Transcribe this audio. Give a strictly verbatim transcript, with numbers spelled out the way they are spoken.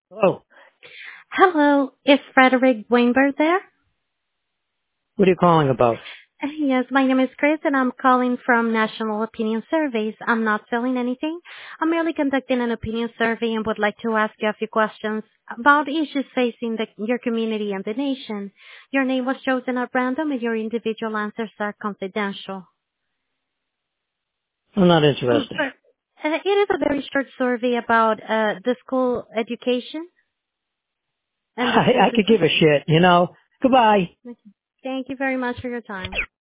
Oh, Hello, is Frederick Weinberg there? what are you calling about? Uh, Yes, my name is Chris and I'm calling from National Opinion Surveys. I'm not selling anything. I'm merely conducting an opinion survey and would like to ask you a few questions about issues facing the, your community and the nation. Your name was chosen at random and your individual answers are confidential. I'm not Mm, interested. sir, uh, it is a very short survey about uh, the school education and the I, school I could give system. a shit, you know. Goodbye. Thank you very much for your time.